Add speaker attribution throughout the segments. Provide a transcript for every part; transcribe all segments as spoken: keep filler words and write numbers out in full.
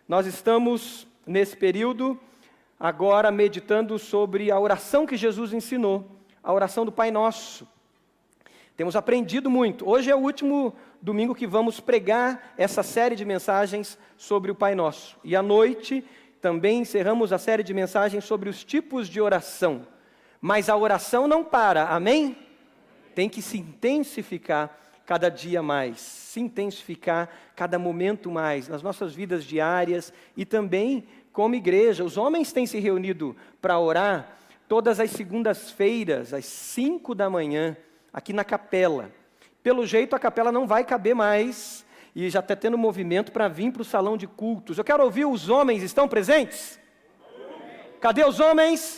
Speaker 1: Nós estamos, nesse período, agora meditando sobre a oração que Jesus ensinou, a oração do Pai Nosso. Temos aprendido muito. Hoje é o último domingo que vamos pregar essa série de mensagens sobre o Pai Nosso. E à noite também encerramos a série de mensagens sobre os tipos de oração. Mas a oração não para, amém? Tem que se intensificar cada dia mais, se intensificar cada momento mais, nas nossas vidas diárias e também como igreja. Os homens têm se reunido para orar todas as segundas-feiras, às cinco da manhã, aqui na capela. Pelo jeito a capela não vai caber mais e já está tendo movimento para vir para o salão de cultos. Eu quero ouvir, os homens estão presentes? Cadê os homens?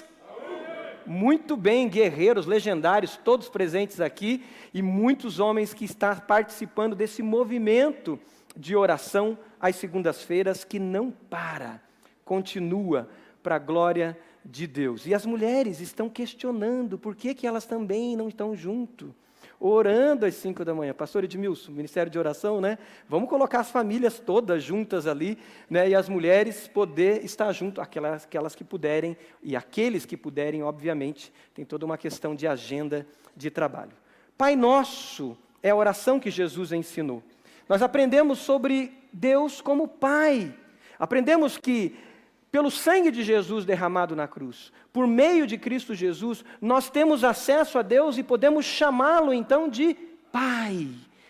Speaker 1: Muito bem, guerreiros, legendários, todos presentes aqui, e muitos homens que estão participando desse movimento de oração às segundas-feiras, que não para, continua para a glória de Deus. E as mulheres estão questionando por que, que elas também não estão junto, orando às cinco da manhã. Pastor Edmilson, Ministério de Oração, né? Vamos colocar as famílias todas juntas ali, né? E as mulheres poder estar junto, aquelas, aquelas que puderem, e aqueles que puderem, obviamente, tem toda uma questão de agenda de trabalho. Pai Nosso é a oração que Jesus ensinou. Nós aprendemos sobre Deus como Pai. Aprendemos que pelo sangue de Jesus derramado na cruz, por meio de Cristo Jesus, nós temos acesso a Deus e podemos chamá-lo então de Pai,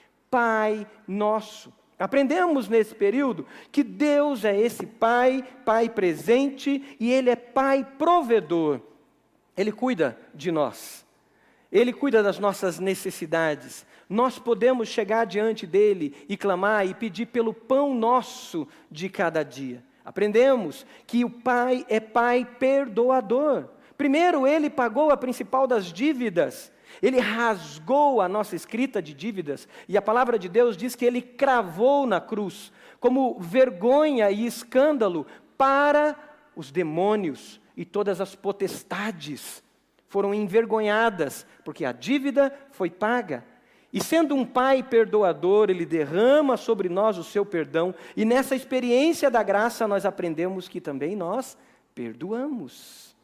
Speaker 1: Pai Nosso. Aprendemos nesse período que Deus é esse Pai, Pai presente, e Ele é Pai provedor. Ele cuida de nós, Ele cuida das nossas necessidades. Nós podemos chegar diante dEle e clamar e pedir pelo pão nosso de cada dia. Aprendemos que o Pai é Pai perdoador. Primeiro, Ele pagou a principal das dívidas. Ele rasgou a nossa escrita de dívidas. E a palavra de Deus diz que Ele cravou na cruz, como vergonha e escândalo para os demônios e todas as potestades. Foram envergonhadas, porque a dívida foi paga. E sendo um Pai perdoador, Ele derrama sobre nós o seu perdão. E nessa experiência da graça nós aprendemos que também nós perdoamos.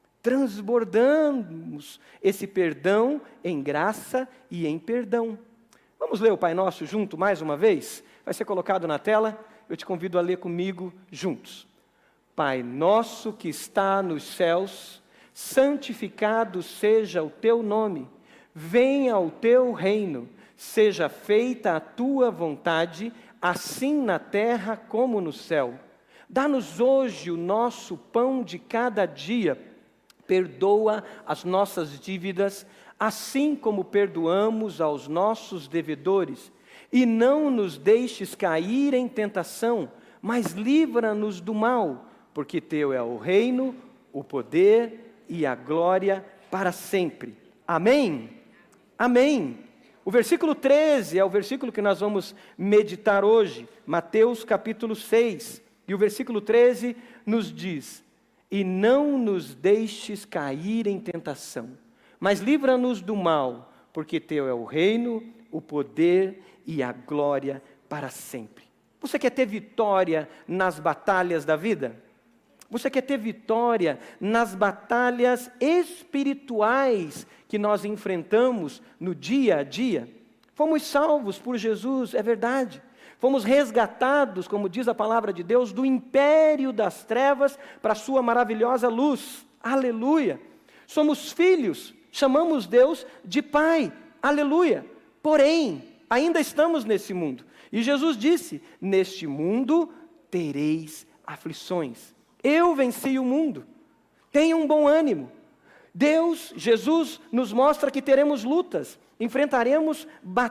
Speaker 1: Transbordamos esse perdão em graça e em perdão. Vamos ler o Pai Nosso junto mais uma vez? Vai ser colocado na tela. Eu te convido a ler comigo juntos. Pai nosso que está nos céus, santificado seja o teu nome. Venha o teu reino, seja feita a tua vontade, assim na terra como no céu. Dá-nos hoje o nosso pão de cada dia, perdoa as nossas dívidas, assim como perdoamos aos nossos devedores. E não nos deixes cair em tentação, mas livra-nos do mal, porque teu é o reino, o poder e a glória para sempre. Amém? Amém. O versículo treze é o versículo que nós vamos meditar hoje, Mateus capítulo seis. E o versículo treze nos diz: e não nos deixes cair em tentação, mas livra-nos do mal, porque teu é o reino, o poder e a glória para sempre. Você quer ter vitória nas batalhas da vida? Você quer ter vitória nas batalhas espirituais que nós enfrentamos no dia a dia? Fomos salvos por Jesus, é verdade. Fomos resgatados, como diz a palavra de Deus, do império das trevas para a sua maravilhosa luz. Aleluia! Somos filhos, chamamos Deus de Pai. Aleluia! Porém, ainda estamos nesse mundo. E Jesus disse: neste mundo tereis aflições. Eu venci o mundo. Tenha um bom ânimo. Deus, Jesus, nos mostra que teremos lutas, enfrentaremos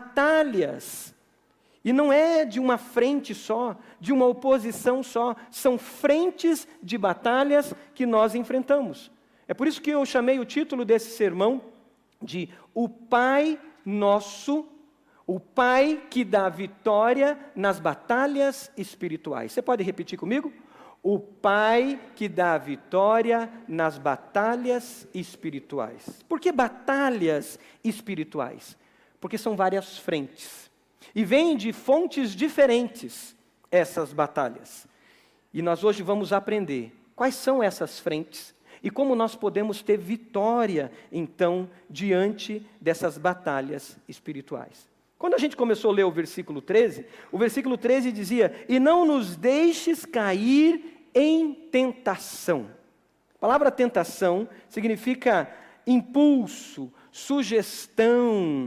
Speaker 1: batalhas. E não é de uma frente só, de uma oposição só. São frentes de batalhas que nós enfrentamos. É por isso que eu chamei o título desse sermão de O Pai Nosso, o Pai que dá vitória nas batalhas espirituais. Você pode repetir comigo? O Pai que dá vitória nas batalhas espirituais. Por que batalhas espirituais? Porque são várias frentes. E vêm de fontes diferentes essas batalhas. E nós hoje vamos aprender quais são essas frentes e como nós podemos ter vitória, então, diante dessas batalhas espirituais. Quando a gente começou a ler o versículo treze, o versículo treze dizia: e não nos deixes cair em tentação. A palavra tentação significa impulso, sugestão,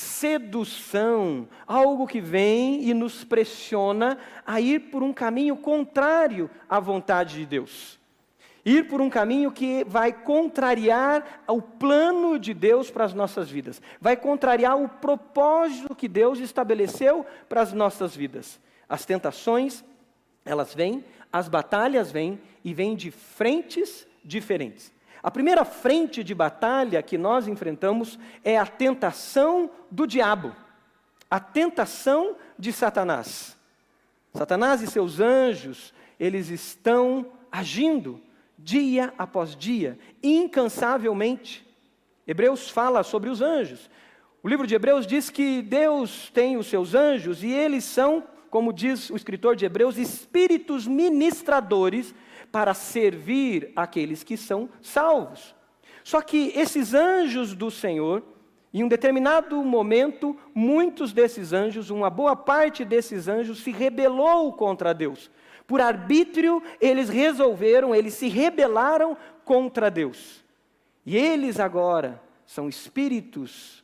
Speaker 1: sedução, algo que vem e nos pressiona a ir por um caminho contrário à vontade de Deus. Ir por um caminho que vai contrariar o plano de Deus para as nossas vidas. Vai contrariar o propósito que Deus estabeleceu para as nossas vidas. As tentações, elas vêm, as batalhas vêm e vêm de frentes diferentes. A primeira frente de batalha que nós enfrentamos é a tentação do diabo. A tentação de Satanás. Satanás e seus anjos, eles estão agindo dia após dia, incansavelmente. Hebreus fala sobre os anjos. O livro de Hebreus diz que Deus tem os seus anjos e eles são, como diz o escritor de Hebreus, espíritos ministradores para servir aqueles que são salvos. Só que esses anjos do Senhor, em um determinado momento, muitos desses anjos, uma boa parte desses anjos se rebelou contra Deus. Por arbítrio, eles resolveram, eles se rebelaram contra Deus. E eles agora são espíritos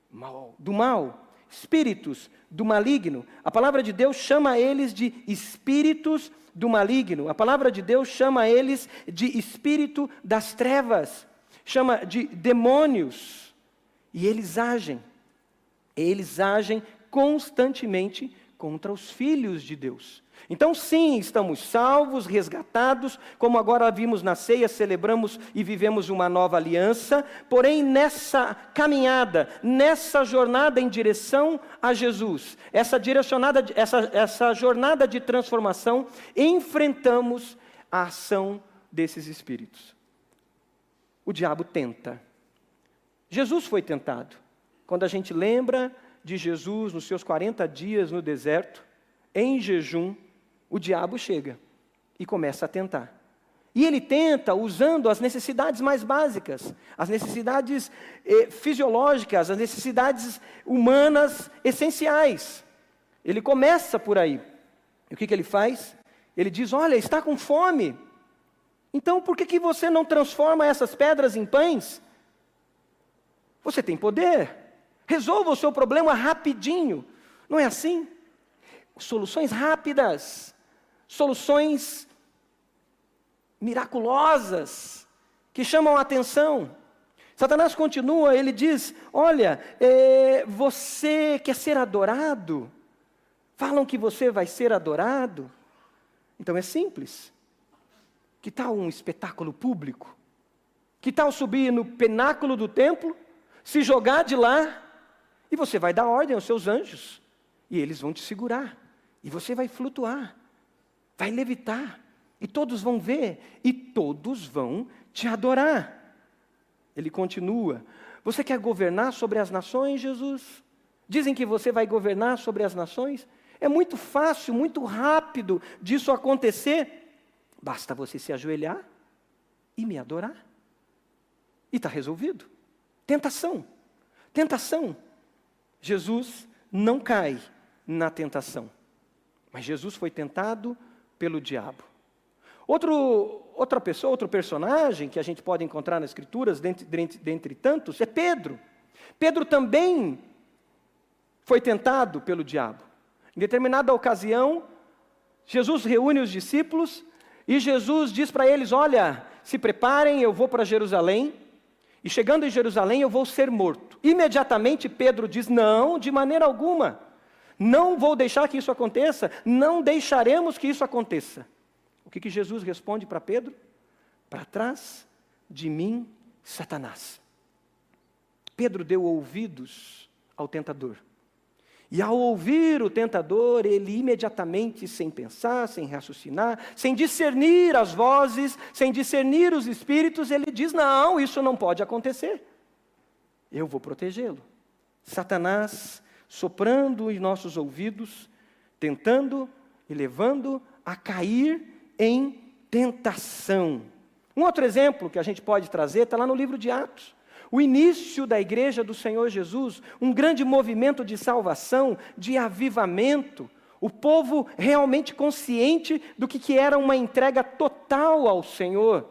Speaker 1: do mal, espíritos do maligno. A palavra de Deus chama eles de espíritos do maligno. A palavra de Deus chama eles de espírito das trevas, chama de demônios. E eles agem, eles agem constantemente contra os filhos de Deus. Então sim, estamos salvos, resgatados, como agora vimos na ceia, celebramos e vivemos uma nova aliança, porém nessa caminhada, nessa jornada em direção a Jesus, essa, direcionada, essa, essa jornada de transformação, enfrentamos a ação desses espíritos. O diabo tenta. Jesus foi tentado. Quando a gente lembra de Jesus nos seus quarenta dias no deserto, em jejum, o diabo chega e começa a tentar. E ele tenta usando as necessidades mais básicas, as necessidades eh, fisiológicas, as necessidades humanas essenciais. Ele começa por aí. E o que, que ele faz? Ele diz: olha, está com fome. Então por que, que você não transforma essas pedras em pães? Você tem poder. Resolva o seu problema rapidinho. Não é assim? Soluções rápidas. Soluções miraculosas, que chamam a atenção. Satanás continua, ele diz: olha, é, você quer ser adorado? Falam que você vai ser adorado. Então é simples. Que tal um espetáculo público? Que tal subir no pináculo do templo, se jogar de lá, e você vai dar ordem aos seus anjos, e eles vão te segurar, e você vai flutuar. Vai levitar, e todos vão ver, e todos vão te adorar. Ele continua: você quer governar sobre as nações, Jesus? Dizem que você vai governar sobre as nações? É muito fácil, muito rápido disso acontecer. Basta você se ajoelhar e me adorar. E está resolvido. Tentação, tentação. Jesus não cai na tentação, mas Jesus foi tentado pelo diabo. Outro, outra pessoa, outro personagem que a gente pode encontrar nas Escrituras, dentre, dentre, dentre tantos, é Pedro. Pedro também foi tentado pelo diabo. Em determinada ocasião, Jesus reúne os discípulos e Jesus diz para eles: olha, se preparem, eu vou para Jerusalém, e chegando em Jerusalém eu vou ser morto. Imediatamente Pedro diz: não, de maneira alguma. Não vou deixar que isso aconteça, não deixaremos que isso aconteça. O que, que Jesus responde para Pedro? Para trás de mim, Satanás. Pedro deu ouvidos ao tentador. E ao ouvir o tentador, ele imediatamente, sem pensar, sem raciocinar, sem discernir as vozes, sem discernir os espíritos, ele diz: não, isso não pode acontecer. Eu vou protegê-lo. Satanás soprando em nossos ouvidos, tentando e levando a cair em tentação. Um outro exemplo que a gente pode trazer está lá no livro de Atos. O início da igreja do Senhor Jesus, um grande movimento de salvação, de avivamento, o povo realmente consciente do que, que era uma entrega total ao Senhor.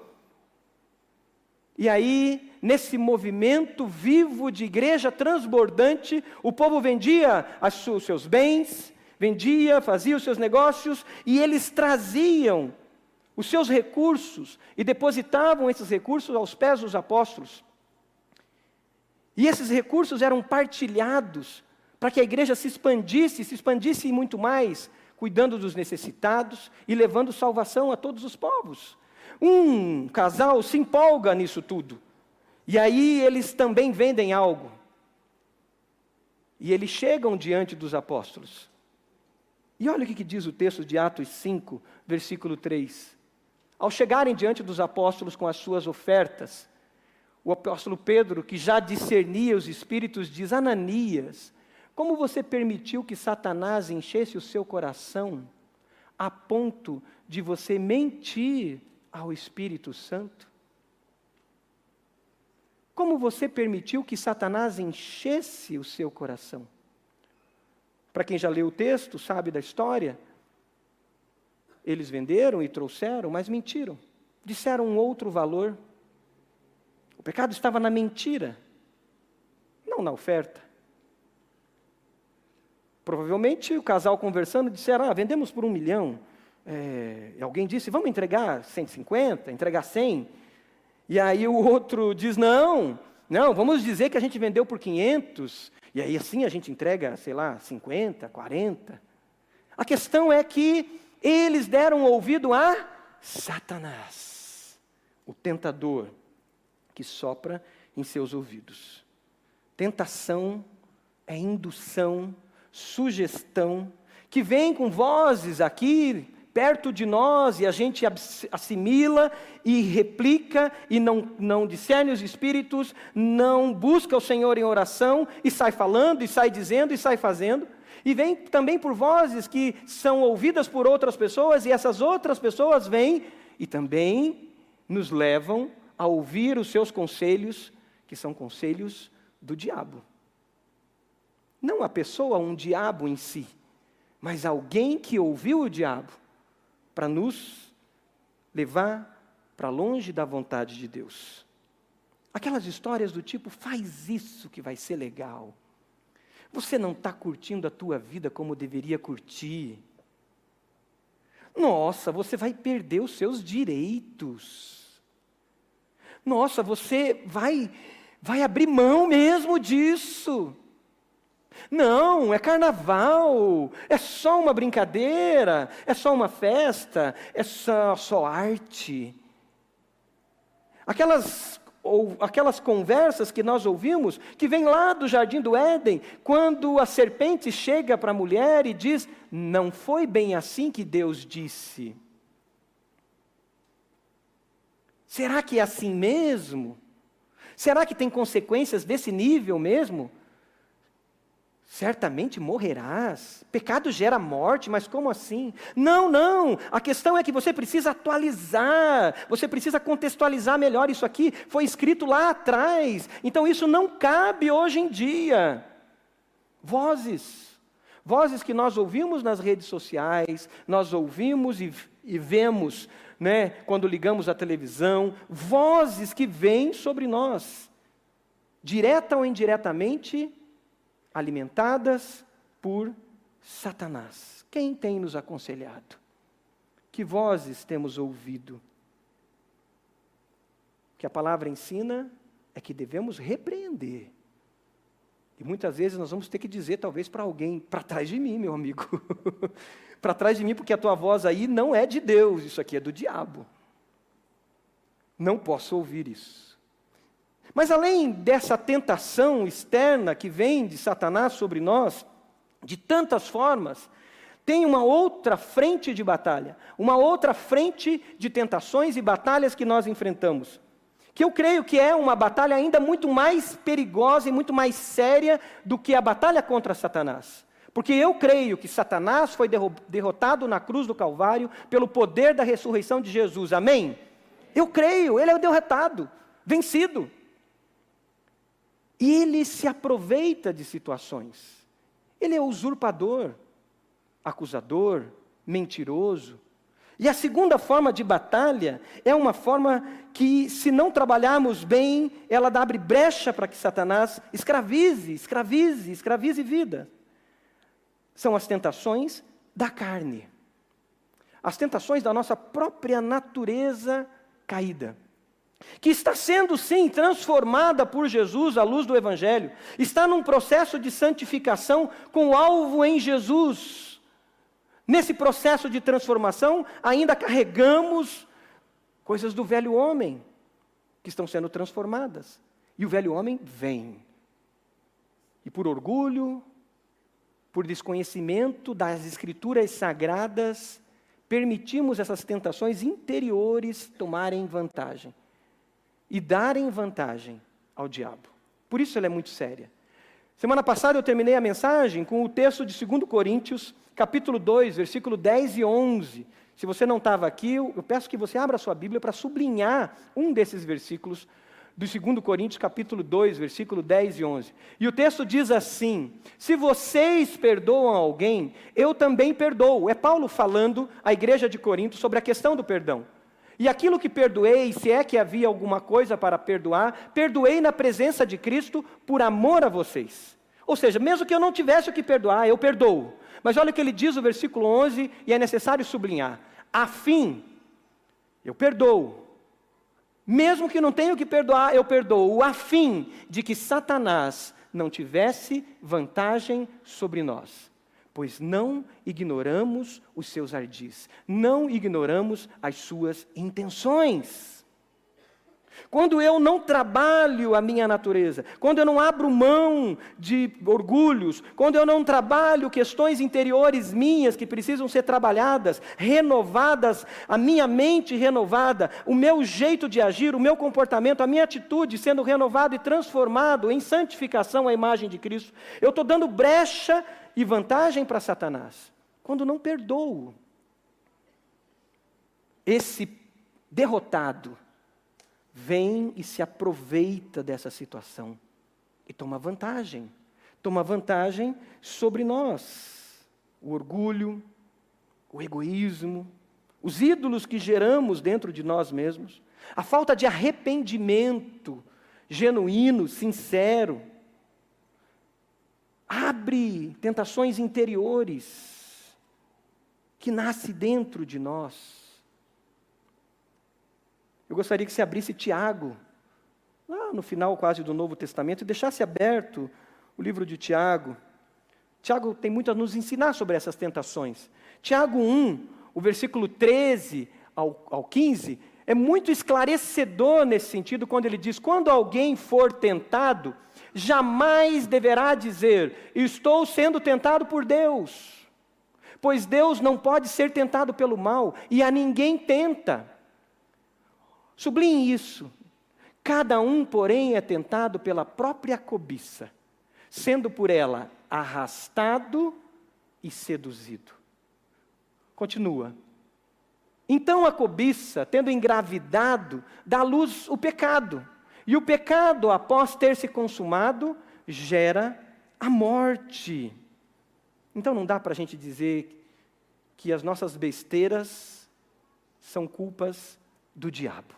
Speaker 1: E aí, nesse movimento vivo de igreja transbordante, o povo vendia os seus bens, vendia, fazia os seus negócios, e eles traziam os seus recursos e depositavam esses recursos aos pés dos apóstolos. E esses recursos eram partilhados para que a igreja se expandisse, se expandisse muito mais, cuidando dos necessitados e levando salvação a todos os povos. Um casal se empolga nisso tudo. E aí eles também vendem algo. E eles chegam diante dos apóstolos. E olha o que diz o texto de Atos cinco, versículo três. Ao chegarem diante dos apóstolos com as suas ofertas, o apóstolo Pedro, que já discernia os espíritos, diz: Ananias, como você permitiu que Satanás enchesse o seu coração a ponto de você mentir ao Espírito Santo? Como você permitiu que Satanás enchesse o seu coração? Para quem já leu o texto, sabe da história, eles venderam e trouxeram, mas mentiram. Disseram um outro valor. O pecado estava na mentira, não na oferta. Provavelmente o casal conversando disseram: ah, vendemos por um milhão. É, e alguém disse: vamos entregar cento e cinquenta, entregar cem. E aí o outro diz: não, não, vamos dizer que a gente vendeu por quinhentos. E aí assim a gente entrega, sei lá, cinquenta, quarenta. A questão é que eles deram ouvido a Satanás, o tentador, que sopra em seus ouvidos. Tentação é indução, sugestão, que vem com vozes aqui perto de nós e a gente assimila e replica e não, não discerne os espíritos, não busca o Senhor em oração e sai falando, e sai dizendo, e sai fazendo. E vem também por vozes que são ouvidas por outras pessoas, e essas outras pessoas vêm e também nos levam a ouvir os seus conselhos, que são conselhos do diabo. Não a pessoa, um diabo em si, mas alguém que ouviu o diabo para nos levar para longe da vontade de Deus. Aquelas histórias do tipo: faz isso que vai ser legal. Você não está curtindo a tua vida como deveria curtir. Nossa, você vai perder os seus direitos. Nossa, você vai, vai abrir mão mesmo disso. Não, é carnaval, é só uma brincadeira, é só uma festa, é só, só arte. Aquelas, ou, aquelas conversas que nós ouvimos, que vem lá do Jardim do Éden, quando a serpente chega para a mulher e diz: não foi bem assim que Deus disse. Será que é assim mesmo? Será que tem consequências desse nível mesmo? Certamente morrerás. Pecado gera morte, mas como assim? Não, não. A questão é que você precisa atualizar. Você precisa contextualizar melhor isso aqui. Foi escrito lá atrás. Então isso não cabe hoje em dia. Vozes. Vozes que nós ouvimos nas redes sociais, nós ouvimos e, e vemos, né, quando ligamos a televisão. Vozes que vêm sobre nós, direta ou indiretamente, alimentadas por Satanás. Quem tem nos aconselhado? Que vozes temos ouvido? O que a palavra ensina é que devemos repreender. E muitas vezes nós vamos ter que dizer, talvez, para alguém: para trás de mim, meu amigo. Para trás de mim, porque a tua voz aí não é de Deus, isso aqui é do diabo. Não posso ouvir isso. Mas além dessa tentação externa que vem de Satanás sobre nós, de tantas formas, tem uma outra frente de batalha, uma outra frente de tentações e batalhas que nós enfrentamos, que eu creio que é uma batalha ainda muito mais perigosa e muito mais séria do que a batalha contra Satanás. Porque eu creio que Satanás foi derrotado na cruz do Calvário pelo poder da ressurreição de Jesus. Amém? Eu creio, ele é o derrotado, vencido. E ele se aproveita de situações. Ele é usurpador, acusador, mentiroso. E a segunda forma de batalha é uma forma que, se não trabalharmos bem, ela abre brecha para que Satanás escravize, escravize, escravize vida. São as tentações da carne. As tentações da nossa própria natureza caída. Que está sendo, sim, transformada por Jesus à luz do Evangelho. Está num processo de santificação com o alvo em Jesus. Nesse processo de transformação, ainda carregamos coisas do velho homem, que estão sendo transformadas. E o velho homem vem. E por orgulho, por desconhecimento das Escrituras sagradas, permitimos essas tentações interiores tomarem vantagem. E darem vantagem ao diabo. Por isso ela é muito séria. Semana passada eu terminei a mensagem com o texto de dois Coríntios, capítulo dois, versículo dez e onze. Se você não estava aqui, eu peço que você abra a sua Bíblia para sublinhar um desses versículos do dois Coríntios, capítulo dois, versículo dez e onze. E o texto diz assim: se vocês perdoam alguém, eu também perdoo. É Paulo falando à igreja de Corinto sobre a questão do perdão. E aquilo que perdoei, se é que havia alguma coisa para perdoar, perdoei na presença de Cristo por amor a vocês. Ou seja, mesmo que eu não tivesse o que perdoar, eu perdoo. Mas olha o que ele diz no versículo onze, e é necessário sublinhar. A fim, eu perdoo. Mesmo que não tenha o que perdoar, eu perdoo. A fim de que Satanás não tivesse vantagem sobre nós. Pois não ignoramos os seus ardis, não ignoramos as suas intenções. Quando eu não trabalho a minha natureza, quando eu não abro mão de orgulhos, quando eu não trabalho questões interiores minhas que precisam ser trabalhadas, renovadas, a minha mente renovada, o meu jeito de agir, o meu comportamento, a minha atitude sendo renovado e transformado em santificação à imagem de Cristo, eu estou dando brecha e vantagem para Satanás, quando não perdoo. Esse derrotado vem e se aproveita dessa situação e toma vantagem, toma vantagem sobre nós. O orgulho, o egoísmo, os ídolos que geramos dentro de nós mesmos, a falta de arrependimento genuíno, sincero, abre tentações interiores que nascem dentro de nós. Eu gostaria que você abrisse Tiago, lá no final quase do Novo Testamento, e deixasse aberto o livro de Tiago. Tiago tem muito a nos ensinar sobre essas tentações. Tiago um, o versículo treze ao, ao quinze, é muito esclarecedor nesse sentido, quando ele diz: quando alguém for tentado, jamais deverá dizer, estou sendo tentado por Deus. Pois Deus não pode ser tentado pelo mal, e a ninguém tenta. Sublinhe isso. Cada um, porém, é tentado pela própria cobiça, sendo por ela arrastado e seduzido. Continua. Então a cobiça, tendo engravidado, dá à luz o pecado. E o pecado, após ter se consumado, gera a morte. Então não dá para a gente dizer que as nossas besteiras são culpas do diabo.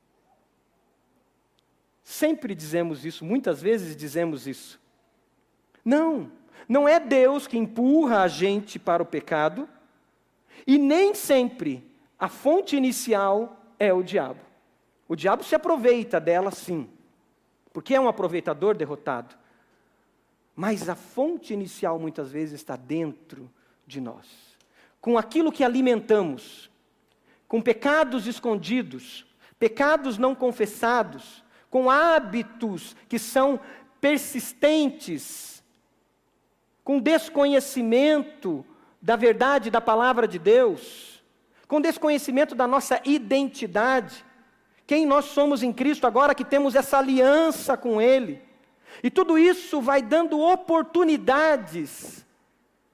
Speaker 1: Sempre dizemos isso, muitas vezes dizemos isso. Não, não é Deus que empurra a gente para o pecado, e nem sempre a fonte inicial é o diabo. O diabo se aproveita dela, sim, porque é um aproveitador derrotado. Mas a fonte inicial muitas vezes está dentro de nós. Com aquilo que alimentamos, com pecados escondidos, pecados não confessados, com hábitos que são persistentes, com desconhecimento da verdade da palavra de Deus, com desconhecimento da nossa identidade, quem nós somos em Cristo agora que temos essa aliança com Ele. E tudo isso vai dando oportunidades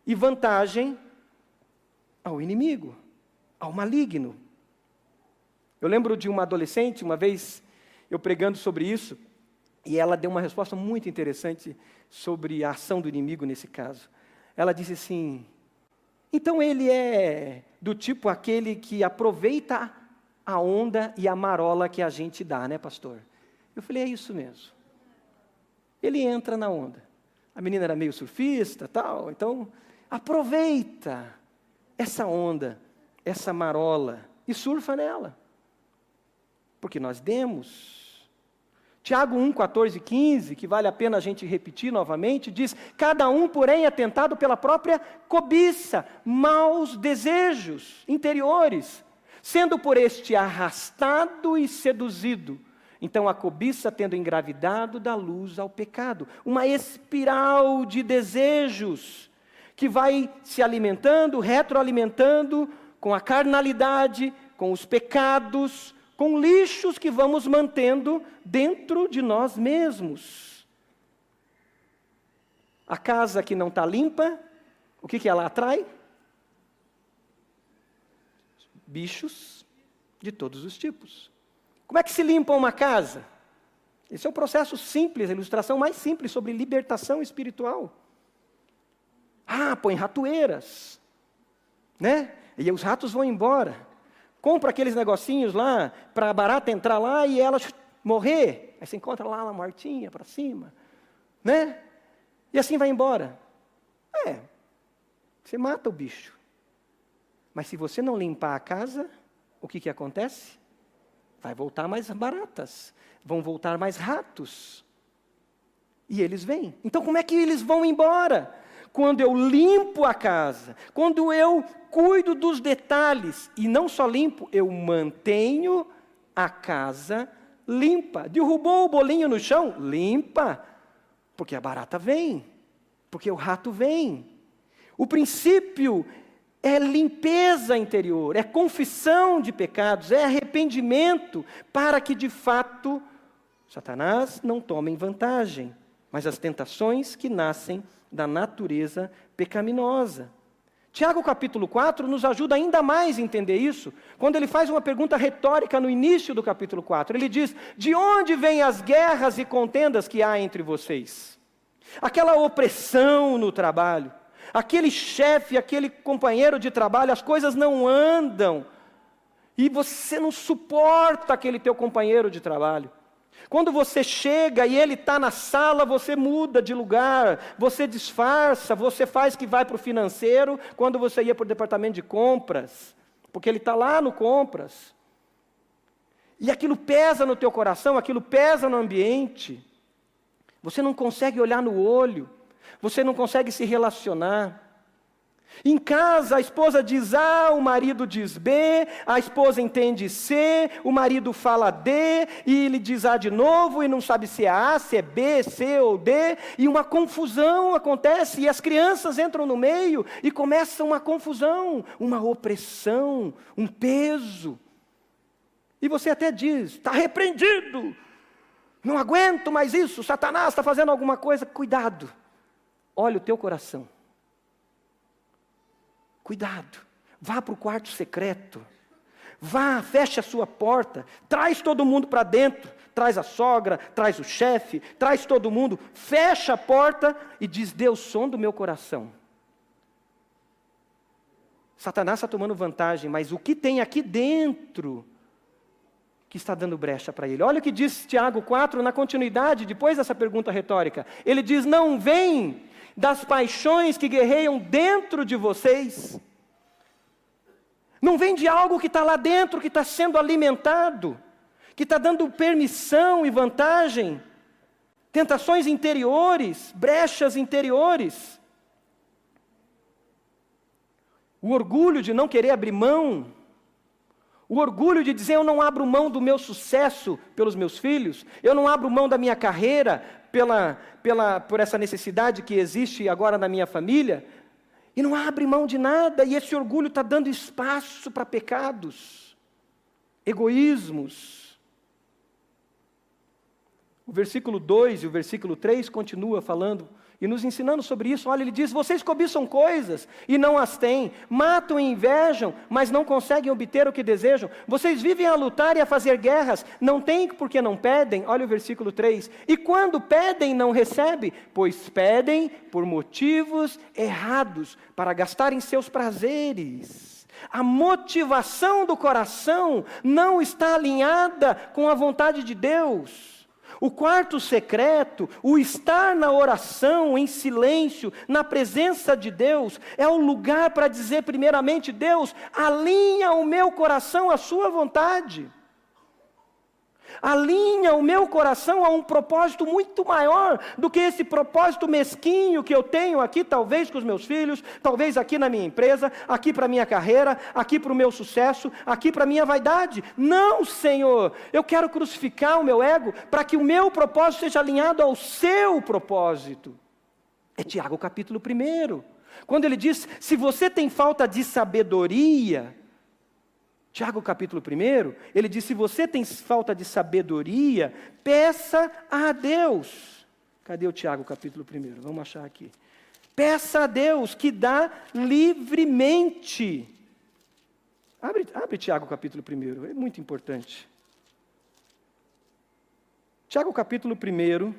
Speaker 1: e vantagem ao inimigo, ao maligno. Eu lembro de uma adolescente, uma vez eu pregando sobre isso, e ela deu uma resposta muito interessante sobre a ação do inimigo nesse caso. Ela disse assim: então ele é do tipo aquele que aproveita a onda e a marola que a gente dá, né, pastor? Eu falei, é isso mesmo. Ele entra na onda. A menina era meio surfista, tal, então aproveita essa onda, essa marola e surfa nela. Porque nós demos. Tiago um, quatorze e quinze, que vale a pena a gente repetir novamente, diz: cada um, porém, é tentado pela própria cobiça, maus desejos interiores, sendo por este arrastado e seduzido. Então a cobiça, tendo engravidado, dá luz ao pecado. Uma espiral de desejos que vai se alimentando, retroalimentando com a carnalidade, com os pecados, com lixos que vamos mantendo dentro de nós mesmos. A casa que não está limpa, o que, que ela atrai? Bichos de todos os tipos. Como é que se limpa uma casa? Esse é o processo simples, a ilustração mais simples sobre libertação espiritual. Ah, põe ratoeiras, né? E os ratos vão embora. Compra aqueles negocinhos lá, para a barata entrar lá e ela morrer. Aí você encontra lá ela mortinha, para cima, né? E assim vai embora. É, você mata o bicho. Mas se você não limpar a casa, o que que acontece? Vai voltar mais baratas, vão voltar mais ratos. E eles vêm. Então como é que eles vão embora? Quando eu limpo a casa, quando eu cuido dos detalhes, e não só limpo, eu mantenho a casa limpa. Derrubou o bolinho no chão? Limpa. Porque a barata vem, porque o rato vem. O princípio é limpeza interior, é confissão de pecados, é arrependimento, para que de fato Satanás não tome vantagem, mas as tentações que nascem da natureza pecaminosa. Tiago capítulo quatro nos ajuda ainda mais a entender isso, quando ele faz uma pergunta retórica no início do capítulo quatro. Ele diz: de onde vêm as guerras e contendas que há entre vocês? Aquela opressão no trabalho, aquele chefe, aquele companheiro de trabalho, as coisas não andam, e você não suporta aquele teu companheiro de trabalho. Quando você chega e ele está na sala, você muda de lugar, você disfarça, você faz que vai para o financeiro, quando você ia para o departamento de compras, porque ele está lá no compras. E aquilo pesa no teu coração, aquilo pesa no ambiente. Você não consegue olhar no olho, você não consegue se relacionar. Em casa, a esposa diz A, o marido diz B, a esposa entende C, o marido fala D, e ele diz A de novo, e não sabe se é A, se é B, C ou D, e uma confusão acontece, e as crianças entram no meio, e começa uma confusão, uma opressão, um peso. E você até diz: está repreendido, não aguento mais isso, Satanás está fazendo alguma coisa. Cuidado, olha o teu coração. Cuidado, vá para o quarto secreto, vá, feche a sua porta, traz todo mundo para dentro, traz a sogra, traz o chefe, traz todo mundo, fecha a porta e diz: Deus, som do meu coração. Satanás está tomando vantagem, mas o que tem aqui dentro que está dando brecha para ele? Olha o que diz Tiago quatro, na continuidade, depois dessa pergunta retórica. Ele diz: não vem das paixões que guerreiam dentro de vocês. Não vem de algo que está lá dentro, que está sendo alimentado, que está dando permissão e vantagem. Tentações interiores, brechas interiores. O orgulho de não querer abrir mão. O orgulho de dizer: eu não abro mão do meu sucesso pelos meus filhos, eu não abro mão da minha carreira pela, pela, por essa necessidade que existe agora na minha família, e não abre mão de nada, e esse orgulho está dando espaço para pecados, egoísmos. O versículo dois e o versículo três continua falando e nos ensinando sobre isso. Olha, ele diz, vocês cobiçam coisas e não as têm, matam e invejam, mas não conseguem obter o que desejam. Vocês vivem a lutar e a fazer guerras, não têm porque não pedem. Olha o versículo três. E quando pedem, não recebem, pois pedem por motivos errados, para gastarem seus prazeres. A motivação do coração não está alinhada com a vontade de Deus. O quarto secreto, o estar na oração, em silêncio, na presença de Deus, é o lugar para dizer primeiramente, Deus, alinha o meu coração à sua vontade. Alinha o meu coração a um propósito muito maior do que esse propósito mesquinho que eu tenho aqui, talvez com os meus filhos, talvez aqui na minha empresa, aqui para a minha carreira, aqui para o meu sucesso, aqui para a minha vaidade. Não, Senhor, eu quero crucificar o meu ego para que o meu propósito seja alinhado ao seu propósito. É Tiago capítulo primeiro, quando ele diz, se você tem falta de sabedoria... Tiago capítulo primeiro, ele diz, se você tem falta de sabedoria, peça a Deus. Cadê o Tiago capítulo primeiro? Vamos achar aqui. Peça a Deus que dá livremente. Abre, abre Tiago capítulo primeiro, é muito importante. Tiago capítulo primeiro,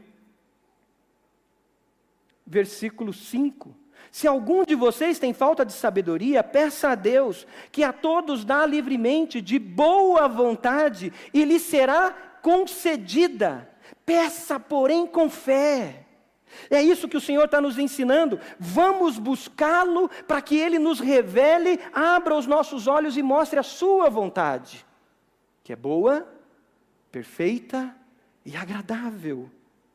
Speaker 1: versículo cinco. Se algum de vocês tem falta de sabedoria, peça a Deus, que a todos dá livremente, de boa vontade, e lhe será concedida. Peça, porém, com fé. É isso que o Senhor está nos ensinando. Vamos buscá-lo para que Ele nos revele, abra os nossos olhos e mostre a sua vontade, que é boa, perfeita e agradável.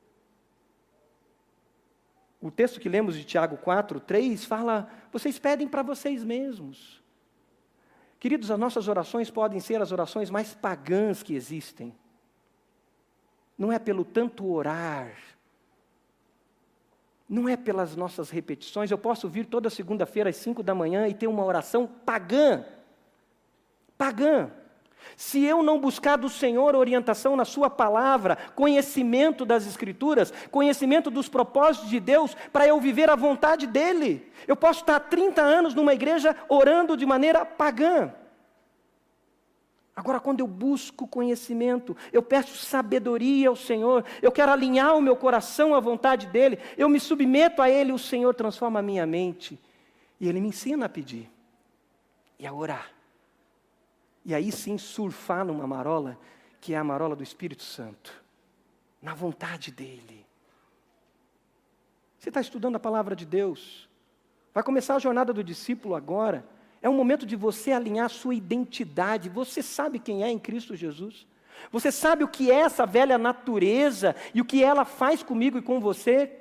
Speaker 1: O texto que lemos de Tiago quatro, três, fala, vocês pedem para vocês mesmos. Queridos, as nossas orações podem ser as orações mais pagãs que existem. Não é pelo tanto orar, não é pelas nossas repetições. Eu posso vir toda segunda-feira às cinco da manhã e ter uma oração pagã. Pagã. Se eu não buscar do Senhor orientação na sua palavra, conhecimento das Escrituras, conhecimento dos propósitos de Deus, para eu viver a vontade dEle, eu posso estar há trinta anos numa igreja orando de maneira pagã. Agora, quando eu busco conhecimento, eu peço sabedoria ao Senhor, eu quero alinhar o meu coração à vontade dEle, eu me submeto a Ele, o Senhor transforma a minha mente, e Ele me ensina a pedir e a orar. E aí sim surfar numa marola, que é a marola do Espírito Santo, na vontade dEle. Você está estudando a palavra de Deus, vai começar a jornada do discípulo agora, é um momento de você alinhar a sua identidade, você sabe quem é em Cristo Jesus, você sabe o que é essa velha natureza, e o que ela faz comigo e com você.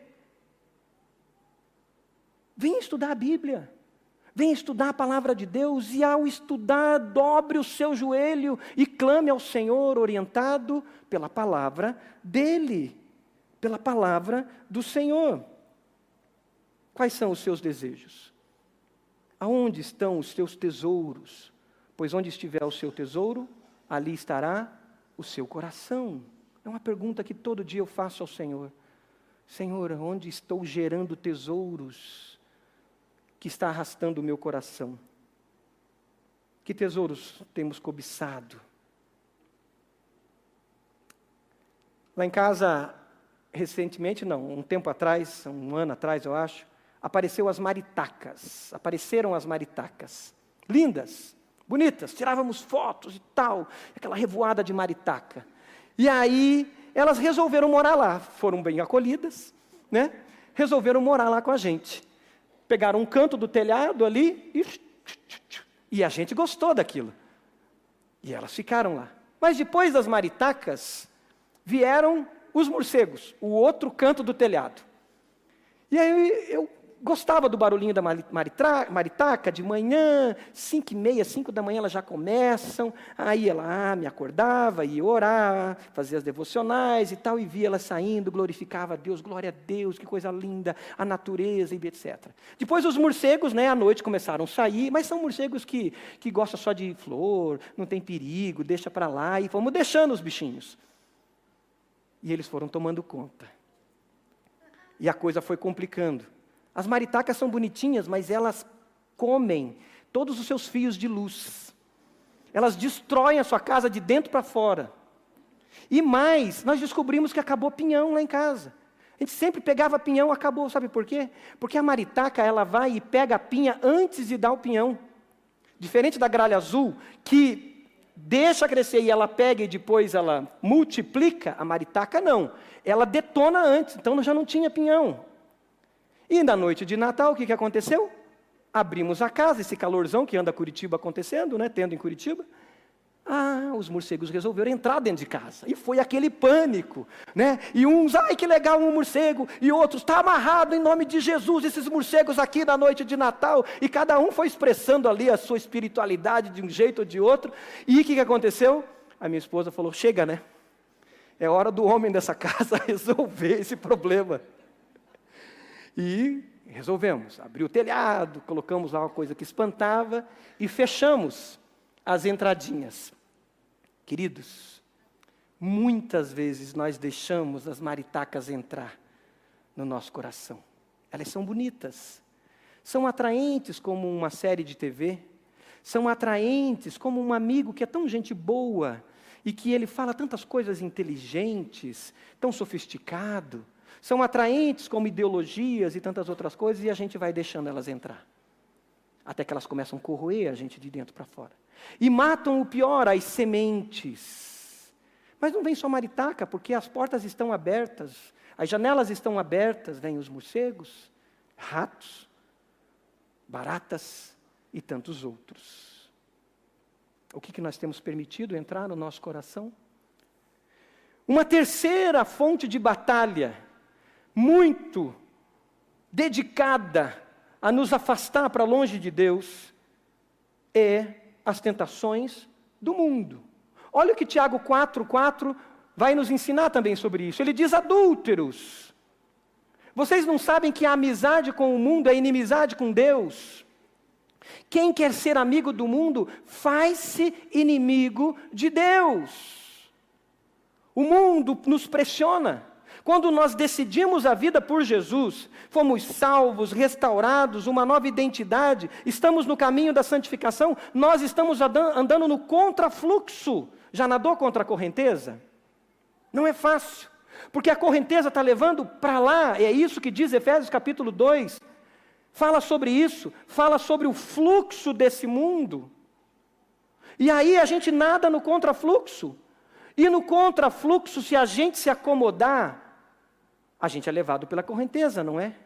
Speaker 1: Vem estudar a Bíblia. Vem estudar a palavra de Deus e ao estudar, dobre o seu joelho e clame ao Senhor, orientado pela palavra dEle, pela palavra do Senhor. Quais são os seus desejos? Aonde estão os seus tesouros? Pois onde estiver o seu tesouro, ali estará o seu coração. É uma pergunta que todo dia eu faço ao Senhor. Senhor, onde estou gerando tesouros que está arrastando o meu coração? Que tesouros temos cobiçado? Lá em casa, recentemente, não, um tempo atrás, um ano atrás eu acho, apareceu as maritacas, apareceram as maritacas, lindas, bonitas, tirávamos fotos e tal, aquela revoada de maritaca. E aí, elas resolveram morar lá, foram bem acolhidas, né? Resolveram morar lá com a gente. Pegaram um canto do telhado ali e, e a gente gostou daquilo. E elas ficaram lá. Mas depois das maritacas, vieram os morcegos, o outro canto do telhado. E aí eu gostava do barulhinho da maritra, maritaca, de manhã, cinco e meia, cinco da manhã elas já começam, aí ela ah, me acordava, ia orar, fazia as devocionais e tal, e via ela saindo, glorificava a Deus, glória a Deus, que coisa linda, a natureza e etcétera. Depois os morcegos, né, à noite começaram a sair, mas são morcegos que, que gostam só de flor, não tem perigo, deixa para lá, e fomos deixando os bichinhos. E eles foram tomando conta. E a coisa foi complicando. As maritacas são bonitinhas, mas elas comem todos os seus fios de luz. Elas destroem a sua casa de dentro para fora. E mais, nós descobrimos que acabou pinhão lá em casa. A gente sempre pegava pinhão, acabou, sabe por quê? Porque a maritaca, ela vai e pega a pinha antes de dar o pinhão. Diferente da gralha azul, que deixa crescer e ela pega e depois ela multiplica, a maritaca não. Ela detona antes, então já não tinha pinhão. E na noite de Natal, o que, que aconteceu? Abrimos a casa, esse calorzão que anda Curitiba acontecendo, né, tendo em Curitiba. Ah, os morcegos resolveram entrar dentro de casa. E foi aquele pânico, né? E uns, ai que legal um morcego. E outros, está amarrado em nome de Jesus, esses morcegos aqui na noite de Natal. E cada um foi expressando ali a sua espiritualidade de um jeito ou de outro. E o que, que aconteceu? A minha esposa falou, chega, né? É hora do homem dessa casa resolver esse problema. E resolvemos. Abriu o telhado, colocamos lá uma coisa que espantava e fechamos as entradinhas. Queridos, muitas vezes nós deixamos as maritacas entrar no nosso coração. Elas são bonitas, são atraentes como uma série de T V, são atraentes como um amigo que é tão gente boa e que ele fala tantas coisas inteligentes, tão sofisticado, são atraentes como ideologias e tantas outras coisas e a gente vai deixando elas entrar. Até que elas começam a corroer a gente de dentro para fora. E matam o pior, as sementes. Mas não vem só maritaca, porque as portas estão abertas, as janelas estão abertas, vêm os morcegos, ratos, baratas e tantos outros. O que, que nós temos permitido entrar no nosso coração? Uma terceira fonte de batalha, muito dedicada a nos afastar para longe de Deus, é as tentações do mundo. Olha o que Tiago quatro, quatro vai nos ensinar também sobre isso. Ele diz, adúlteros, vocês não sabem que a amizade com o mundo é inimizade com Deus? Quem quer ser amigo do mundo, faz-se inimigo de Deus. O mundo nos pressiona. Quando nós decidimos a vida por Jesus, fomos salvos, restaurados, uma nova identidade, estamos no caminho da santificação, nós estamos andando no contrafluxo. Já nadou contra a correnteza? Não é fácil, porque a correnteza está levando para lá, é isso que diz Efésios capítulo dois, fala sobre isso, fala sobre o fluxo desse mundo. E aí a gente nada no contrafluxo, e no contrafluxo, se a gente se acomodar, a gente é levado pela correnteza, não é?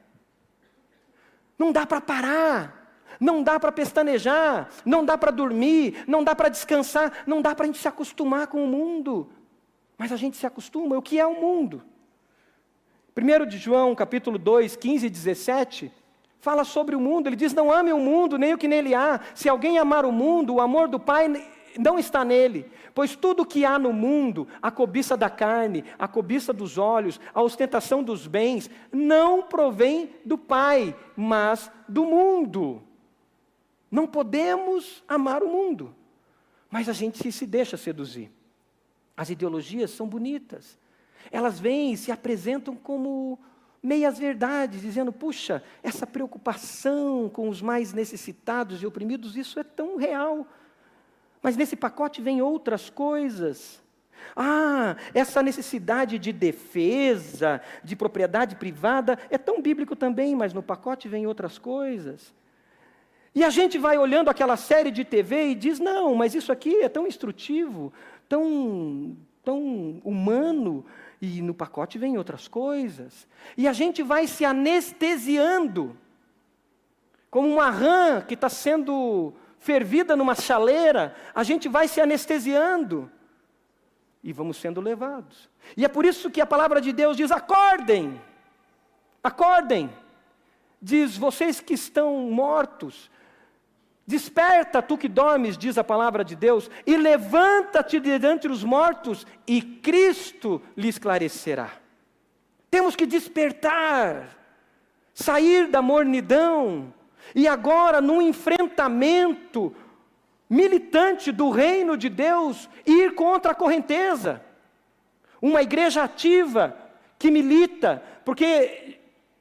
Speaker 1: Não dá para parar, não dá para pestanejar, não dá para dormir, não dá para descansar, não dá para a gente se acostumar com o mundo. Mas a gente se acostuma. O que é o mundo? primeiro de João, capítulo dois, quinze e dezessete, fala sobre o mundo. Ele diz, não ame o mundo, nem o que nele há. Se alguém amar o mundo, o amor do Pai não está nele, pois tudo que há no mundo, a cobiça da carne, a cobiça dos olhos, a ostentação dos bens, não provém do Pai, mas do mundo. Não podemos amar o mundo, mas a gente se deixa seduzir. As ideologias são bonitas, elas vêm e se apresentam como meias verdades, dizendo, puxa, essa preocupação com os mais necessitados e oprimidos, isso é tão real. Mas nesse pacote vem outras coisas. Ah, essa necessidade de defesa, de propriedade privada, é tão bíblico também, mas no pacote vem outras coisas. E a gente vai olhando aquela série de T V e diz, não, mas isso aqui é tão instrutivo, tão, tão humano, e no pacote vem outras coisas. E a gente vai se anestesiando, como uma rã que está sendo fervida numa chaleira, a gente vai se anestesiando e vamos sendo levados. E é por isso que a palavra de Deus diz, acordem, acordem, diz, vocês que estão mortos, desperta tu que dormes, diz a palavra de Deus, e levanta-te de dentre os mortos, e Cristo lhe esclarecerá. Temos que despertar, sair da mornidão, e agora, num enfrentamento militante do reino de Deus, ir contra a correnteza. Uma igreja ativa que milita, porque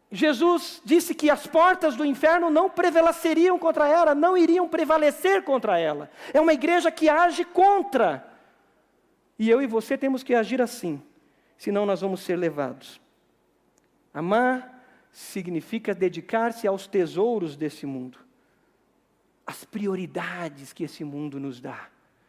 Speaker 1: Jesus disse que as portas do inferno não prevaleceriam contra ela, não iriam prevalecer contra ela. É uma igreja que age contra. E eu e você temos que agir assim, senão nós vamos ser levados. Amar significa dedicar-se aos tesouros desse mundo, às prioridades que esse mundo nos dá.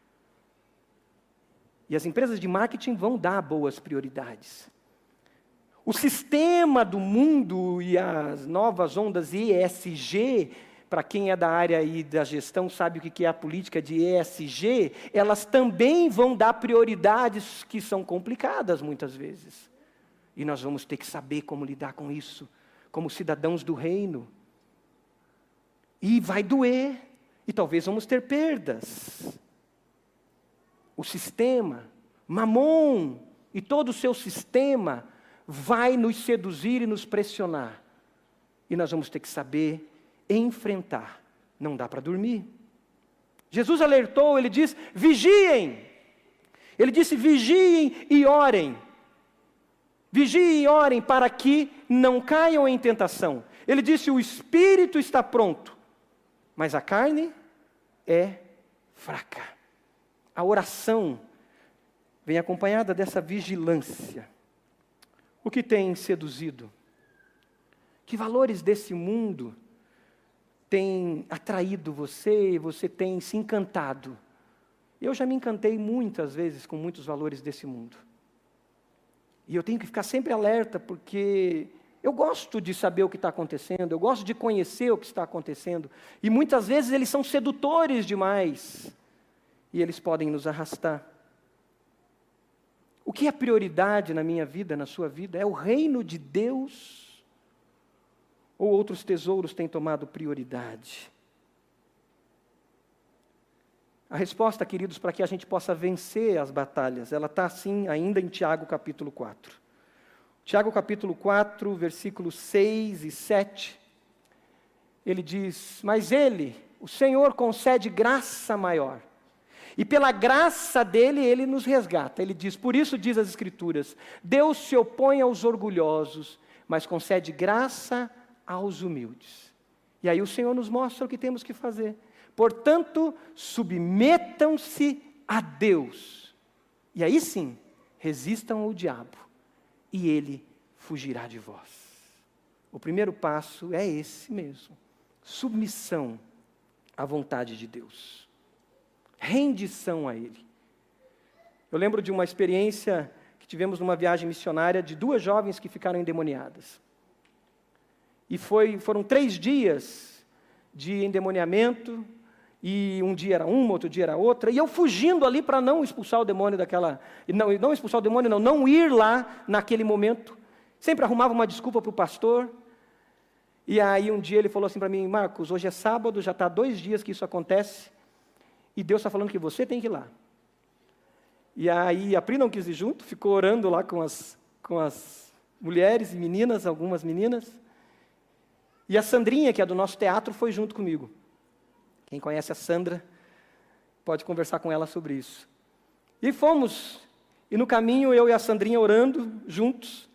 Speaker 1: E as empresas de marketing vão dar boas prioridades. O sistema do mundo e as novas ondas E S G, para quem é da área aí da gestão sabe o que é a política de E S G, elas também vão dar prioridades que são complicadas muitas vezes. E nós vamos ter que saber como lidar com isso, como cidadãos do reino. E vai doer, e talvez vamos ter perdas. O sistema, Mamon e todo o seu sistema vai nos seduzir e nos pressionar. E nós vamos ter que saber enfrentar. Não dá para dormir. Jesus alertou, ele diz, vigiem. Ele disse, vigiem e orem. Vigiem e orem para que não caiam em tentação. Ele disse, o espírito está pronto, mas a carne é fraca. A oração vem acompanhada dessa vigilância. O que tem seduzido? Que valores desse mundo têm atraído você e você tem se encantado? Eu já me encantei muitas vezes com muitos valores desse mundo. E eu tenho que ficar sempre alerta, porque eu gosto de saber o que está acontecendo, eu gosto de conhecer o que está acontecendo. E muitas vezes eles são sedutores demais. E eles podem nos arrastar. O que é prioridade na minha vida, na sua vida? É o reino de Deus? Ou outros tesouros têm tomado prioridade? A resposta, queridos, para que a gente possa vencer as batalhas, ela está assim ainda em Tiago capítulo quatro. Tiago capítulo quatro, versículos seis e sete. Ele diz, mas Ele, o Senhor, concede graça maior. E pela graça dele, ele nos resgata. Ele diz, por isso diz as Escrituras, Deus se opõe aos orgulhosos, mas concede graça aos humildes. E aí o Senhor nos mostra o que temos que fazer. Portanto, submetam-se a Deus. E aí sim, resistam ao diabo, e ele fugirá de vós. O primeiro passo é esse mesmo, submissão à vontade de Deus. Rendição a Ele. Eu lembro de uma experiência que tivemos numa viagem missionária de duas jovens que ficaram endemoniadas. E foi, foram três dias de endemoniamento, e um dia era uma, outro dia era outra, e eu fugindo ali para não expulsar o demônio daquela... Não, não expulsar o demônio, não, não ir lá naquele momento. Sempre arrumava uma desculpa para o pastor. E aí um dia ele falou assim para mim, Marcos, hoje é sábado, já está dois dias que isso acontece, e Deus está falando que você tem que ir lá. E aí a Pri não quis ir junto, ficou orando lá com as, com as mulheres e meninas, algumas meninas. E a Sandrinha, que é do nosso teatro, foi junto comigo. Quem conhece a Sandra, pode conversar com ela sobre isso. E fomos, e no caminho eu e a Sandrinha orando juntos,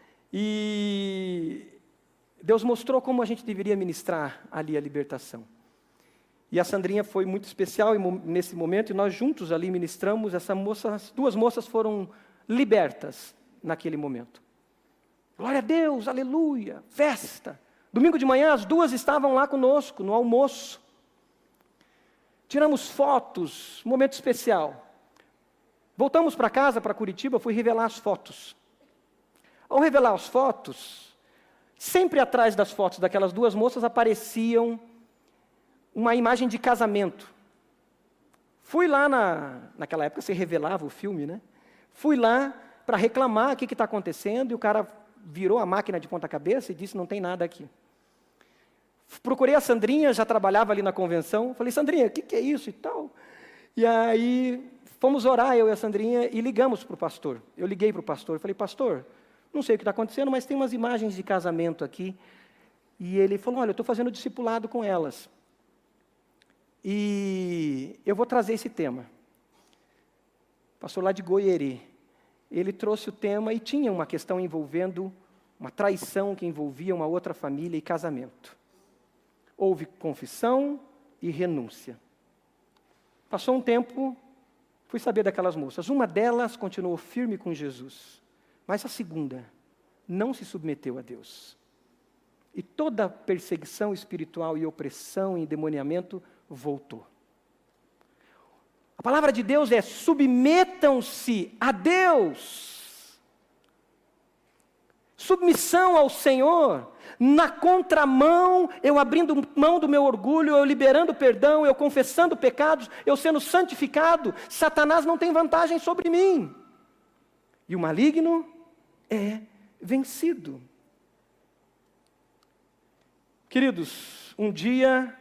Speaker 1: e Deus mostrou como a gente deveria ministrar ali a libertação. E a Sandrinha foi muito especial nesse momento, e nós juntos ali ministramos, essa moça, as duas moças foram libertas naquele momento. Glória a Deus, aleluia, festa. Domingo de manhã as duas estavam lá conosco, no almoço. Tiramos fotos, momento especial. Voltamos para casa, para Curitiba, fui revelar as fotos. Ao revelar as fotos, sempre atrás das fotos daquelas duas moças apareciam uma imagem de casamento. Fui lá, na, naquela época você revelava o filme, né? Fui lá para reclamar o que está acontecendo, e o cara virou a máquina de ponta cabeça e disse, não tem nada aqui. Procurei a Sandrinha, já trabalhava ali na convenção, falei, Sandrinha, o que, que é isso e tal? E aí fomos orar, eu e a Sandrinha, e ligamos para o pastor. Eu liguei para o pastor, falei, pastor, não sei o que está acontecendo, mas tem umas imagens de casamento aqui. E ele falou, olha, eu estou fazendo discipulado com elas. E eu vou trazer esse tema. Pastor lá de Goieri, ele trouxe o tema e tinha uma questão envolvendo uma traição que envolvia uma outra família e casamento. Houve confissão e renúncia. Passou um tempo, fui saber daquelas moças. Uma delas continuou firme com Jesus, mas a segunda não se submeteu a Deus. E toda perseguição espiritual e opressão e endemoniamento voltou. A palavra de Deus é: submetam-se a Deus. Submissão ao Senhor. Na contramão, eu abrindo mão do meu orgulho, eu liberando perdão, eu confessando pecados, eu sendo santificado, Satanás não tem vantagem sobre mim. E o maligno é vencido. Queridos, um dia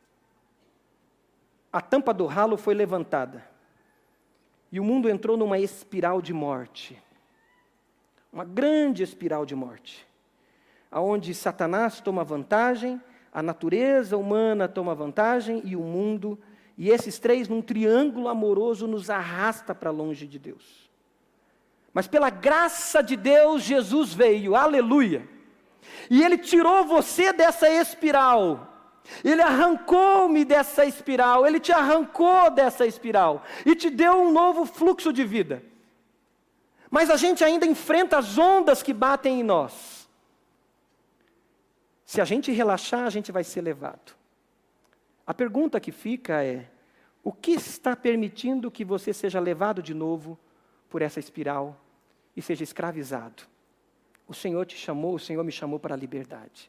Speaker 1: a tampa do ralo foi levantada e o mundo entrou numa espiral de morte. Uma grande espiral de morte, aonde Satanás toma vantagem, a natureza humana toma vantagem e o mundo, e esses três num triângulo amoroso nos arrasta para longe de Deus. Mas pela graça de Deus, Jesus veio, aleluia, e Ele tirou você dessa espiral, Ele arrancou-me dessa espiral, Ele te arrancou dessa espiral, e te deu um novo fluxo de vida. Mas a gente ainda enfrenta as ondas que batem em nós. Se a gente relaxar, a gente vai ser levado. A pergunta que fica é: o que está permitindo que você seja levado de novo por essa espiral e seja escravizado? O Senhor te chamou, o Senhor me chamou para a liberdade.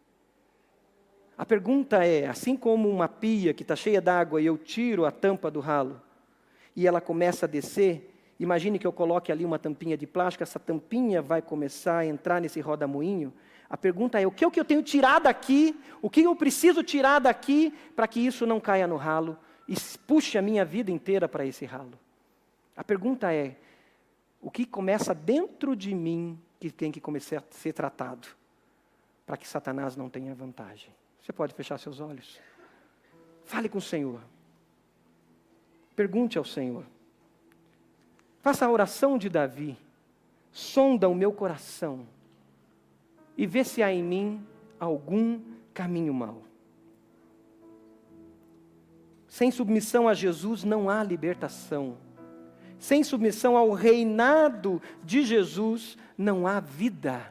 Speaker 1: A pergunta é: assim como uma pia que está cheia d'água e eu tiro a tampa do ralo e ela começa a descer, imagine que eu coloque ali uma tampinha de plástico, essa tampinha vai começar a entrar nesse rodamuinho. A pergunta é: o que é o que eu tenho tirado daqui? O que eu preciso tirar daqui para que isso não caia no ralo e puxe a minha vida inteira para esse ralo? A pergunta é: o que começa dentro de mim que tem que começar a ser tratado para que Satanás não tenha vantagem? Você pode fechar seus olhos? Fale com o Senhor. Pergunte ao Senhor. Faça a oração de Davi. Sonda o meu coração e vê se há em mim algum caminho mau. Sem submissão a Jesus não há libertação. Sem submissão ao reinado de Jesus não há vida.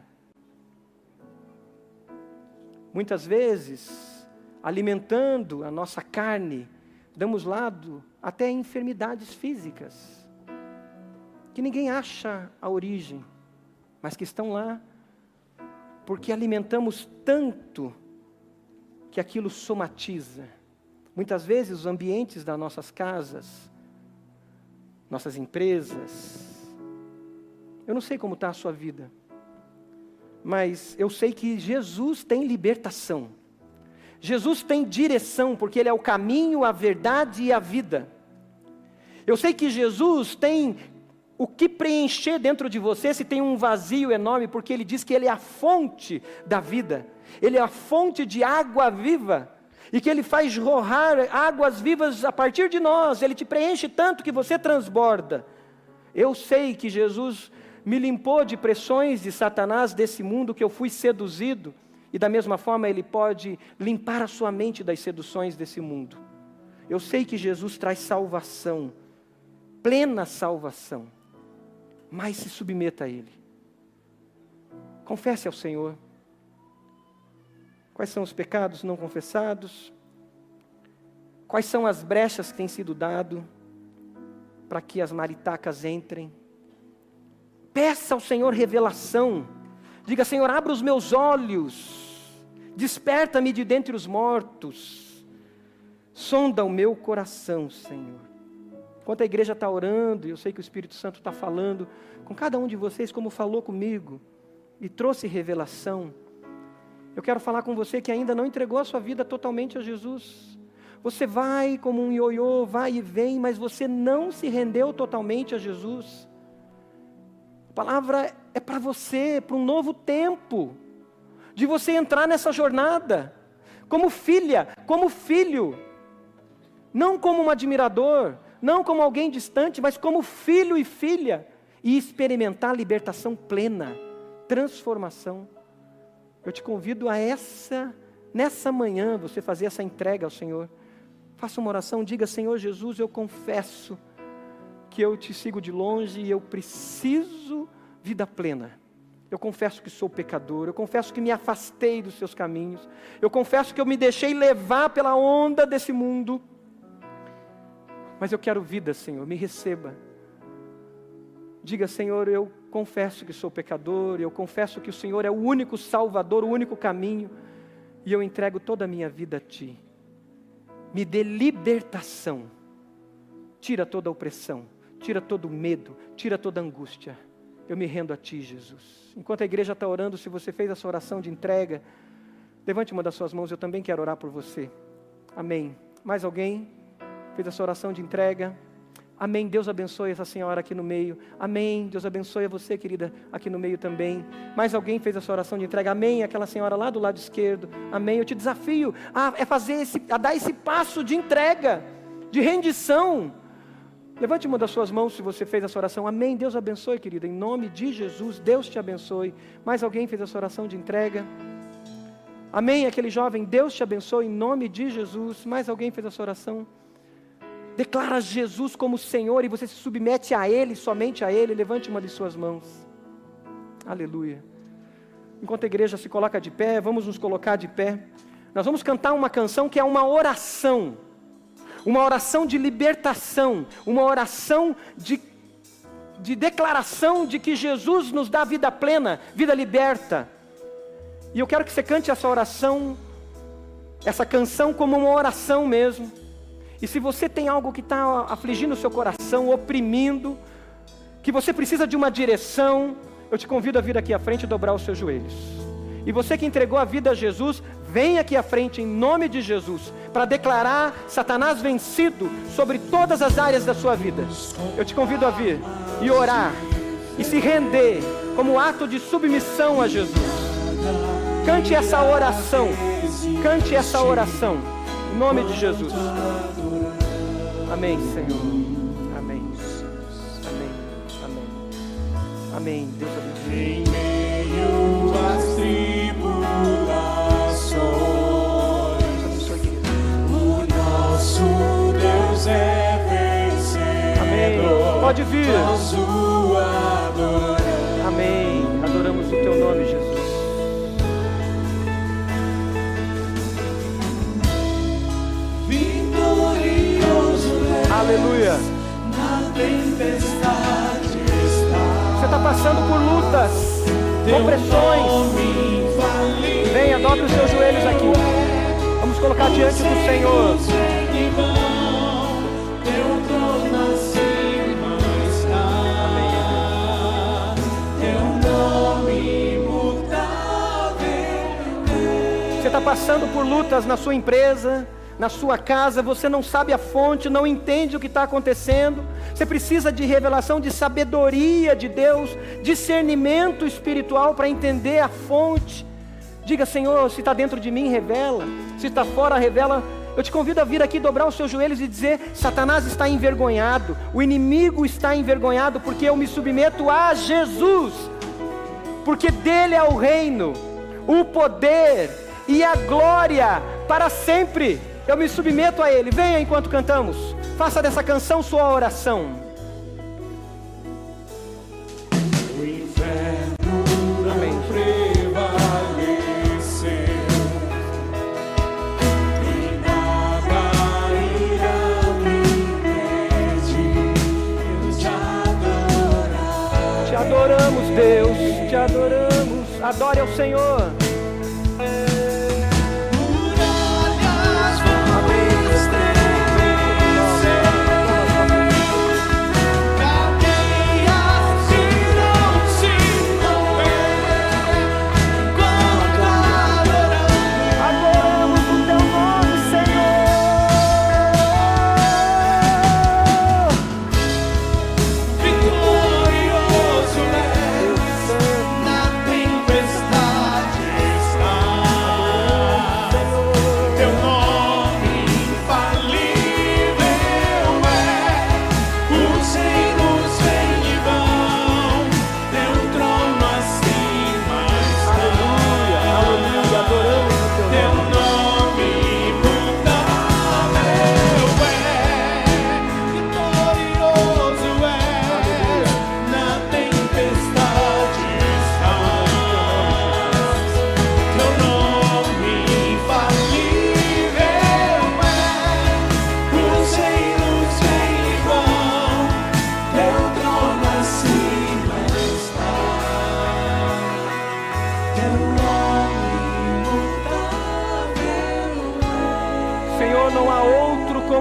Speaker 1: Muitas vezes, alimentando a nossa carne, damos lado até a enfermidades físicas, que ninguém acha a origem, mas que estão lá, porque alimentamos tanto que aquilo somatiza. Muitas vezes os ambientes das nossas casas, nossas empresas, eu não sei como está a sua vida, mas eu sei que Jesus tem libertação. Jesus tem direção, porque Ele é o caminho, a verdade e a vida. Eu sei que Jesus tem o que preencher dentro de você se tem um vazio enorme, porque Ele diz que Ele é a fonte da vida. Ele é a fonte de água viva, e que Ele faz jorrar águas vivas a partir de nós. Ele te preenche tanto que você transborda. Eu sei que Jesus me limpou de pressões de Satanás desse mundo, que eu fui seduzido, e da mesma forma Ele pode limpar a sua mente das seduções desse mundo. Eu sei que Jesus traz salvação, plena salvação, mas se submeta a Ele. Confesse ao Senhor. Quais são os pecados não confessados? Quais são as brechas que têm sido dado para que as maritacas entrem? Peça ao Senhor revelação. Diga: Senhor, abra os meus olhos, desperta-me de dentre os mortos, sonda o meu coração, Senhor. Enquanto a igreja está orando, eu sei que o Espírito Santo está falando com cada um de vocês, como falou comigo, e trouxe revelação. Eu quero falar com você que ainda não entregou a sua vida totalmente a Jesus. Você vai como um ioiô, vai e vem, mas você não se rendeu totalmente a Jesus. A palavra é para você, para um novo tempo, de você entrar nessa jornada, como filha, como filho, não como um admirador, não como alguém distante, mas como filho e filha, e experimentar a libertação plena, transformação. Eu te convido a essa, nessa manhã, você fazer essa entrega ao Senhor. Faça uma oração, diga: Senhor Jesus, eu confesso que eu te sigo de longe e eu preciso vida plena. Eu confesso que sou pecador, eu confesso que me afastei dos seus caminhos, eu confesso que eu me deixei levar pela onda desse mundo, mas eu quero vida, Senhor, me receba. Diga: Senhor, eu confesso que sou pecador, eu confesso que o Senhor é o único Salvador, o único caminho, e eu entrego toda a minha vida a Ti. Me dê libertação, tira toda a opressão, tira todo o medo, tira toda a angústia. Eu me rendo a Ti, Jesus. Enquanto a igreja está orando, se você fez essa oração de entrega, levante uma das suas mãos, eu também quero orar por você. Amém. Mais alguém fez essa oração de entrega? Amém. Deus abençoe essa senhora aqui no meio. Amém. Deus abençoe a você, querida, aqui no meio também. Mais alguém fez essa oração de entrega? Amém. Aquela senhora lá do lado esquerdo. Amém. Eu te desafio a, é fazer esse, a dar esse passo de entrega, de rendição. Levante uma das suas mãos se você fez essa oração. Amém. Deus abençoe, querida. Em nome de Jesus, Deus te abençoe. Mais alguém fez essa oração de entrega? Amém. Aquele jovem, Deus te abençoe em nome de Jesus. Mais alguém fez essa oração? Declara Jesus como Senhor e você se submete a Ele, somente a Ele. Levante uma de suas mãos. Aleluia. Enquanto a igreja se coloca de pé, vamos nos colocar de pé. Nós vamos cantar uma canção que é uma oração. Uma oração de libertação, uma oração de, de declaração de que Jesus nos dá vida plena, vida liberta. E eu quero que você cante essa oração, essa canção como uma oração mesmo. E se você tem algo que está afligindo o seu coração, oprimindo, que você precisa de uma direção, eu te convido a vir aqui à frente e dobrar os seus joelhos. E você que entregou a vida a Jesus, vem aqui à frente em nome de Jesus, para declarar Satanás vencido sobre todas as áreas da sua vida. Eu te convido a vir e orar, e se render como ato de submissão a Jesus. Cante essa oração, cante essa oração, em nome de Jesus. Amém, Senhor. Amém. Amém. Amém. Amém. Deus abençoe.
Speaker 2: Em meio às tribulações, o nosso Deus é vencedor.
Speaker 1: Amém. Pode vir.
Speaker 2: Nós o adoramos.
Speaker 1: Amém. Adoramos o Teu nome, Jesus. Aleluia.
Speaker 2: Na tempestade está.
Speaker 1: Você está passando por lutas, opressões. Venha, dobre os seus joelhos aqui. Vamos colocar diante do Senhor. Você está passando por lutas na sua empresa, na sua casa, você não sabe a fonte, não entende o que está acontecendo, você precisa de revelação, de sabedoria de Deus, discernimento espiritual para entender a fonte. Diga: Senhor, se está dentro de mim, revela, se está fora, revela. Eu te convido a vir aqui, dobrar os seus joelhos e dizer: Satanás está envergonhado, o inimigo está envergonhado, porque eu me submeto a Jesus, porque dele é o reino, o poder e a glória para sempre. Eu me submeto a Ele. Venha enquanto cantamos. Faça dessa canção sua oração.
Speaker 2: O inferno não prevaleceu, e nada irá me impedir. Eu te adorar.
Speaker 1: Te adoramos, Deus. Te adoramos. Adore ao Senhor.
Speaker 2: Vitorioso é na tempestade.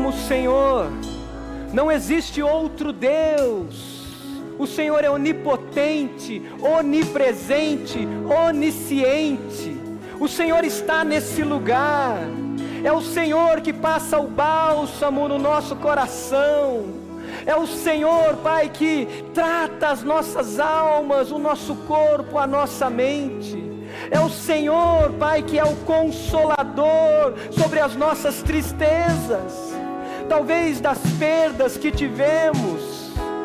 Speaker 1: como o Senhor. Não existe outro Deus. O Senhor é onipotente, onipresente, onisciente. O Senhor está nesse lugar. É o Senhor que passa o bálsamo no nosso coração. É o Senhor, Pai, que trata as nossas almas, o nosso corpo, a nossa mente. É o Senhor, Pai, que é o consolador sobre as nossas tristezas, talvez das perdas que tivemos,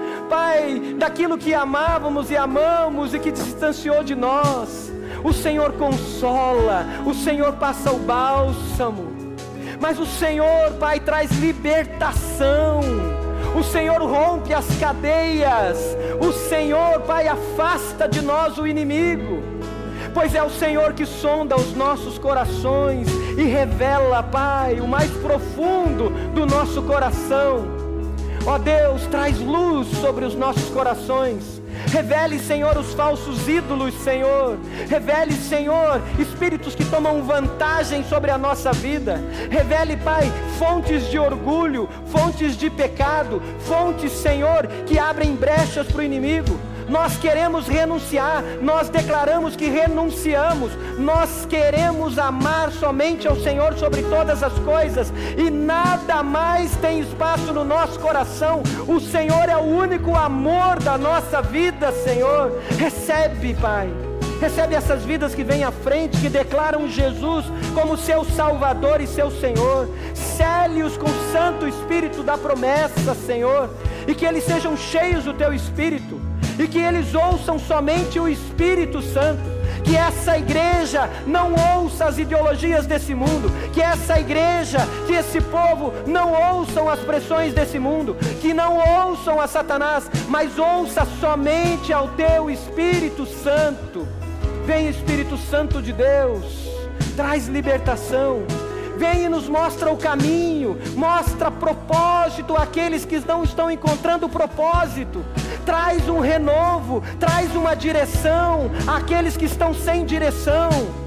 Speaker 1: Pai, daquilo que amávamos e amamos e que distanciou de nós. O Senhor consola, o Senhor passa o bálsamo, mas o Senhor, Pai, traz libertação. O Senhor rompe as cadeias. O Senhor, Pai, afasta de nós o inimigo, pois é o Senhor que sonda os nossos corações e revela, Pai, o mais profundo do nosso coração. Ó Deus, traz luz sobre os nossos corações. Revele, Senhor, os falsos ídolos, Senhor. Revele, Senhor, espíritos que tomam vantagem sobre a nossa vida. Revele, Pai, fontes de orgulho, fontes de pecado, fontes, Senhor, que abrem brechas para o inimigo. Nós queremos renunciar, nós declaramos que renunciamos, nós queremos amar somente ao Senhor sobre todas as coisas, e nada mais tem espaço no nosso coração. O Senhor é o único amor da nossa vida, Senhor. Recebe, Pai, recebe essas vidas que vêm à frente, que declaram Jesus como seu Salvador e seu Senhor. Cele-os com o Santo Espírito da promessa, Senhor, e que eles sejam cheios do Teu Espírito, e que eles ouçam somente o Espírito Santo. Que essa igreja não ouça as ideologias desse mundo, que essa igreja, que esse povo não ouçam as pressões desse mundo, que não ouçam a Satanás, mas ouça somente ao Teu Espírito Santo. Vem, Espírito Santo de Deus, traz libertação. Vem e nos mostra o caminho, mostra propósito àqueles que não estão encontrando propósito. Traz um renovo, traz uma direção àqueles que estão sem direção.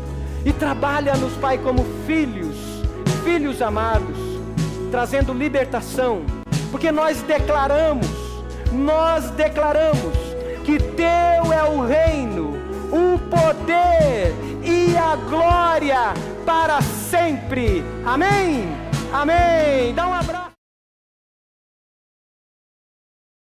Speaker 1: E trabalha-nos, Pai, como filhos, filhos amados, trazendo libertação. Porque nós declaramos, nós declaramos que Teu é o reino, o poder e a glória para sempre. Amém? Amém. Dá um abraço.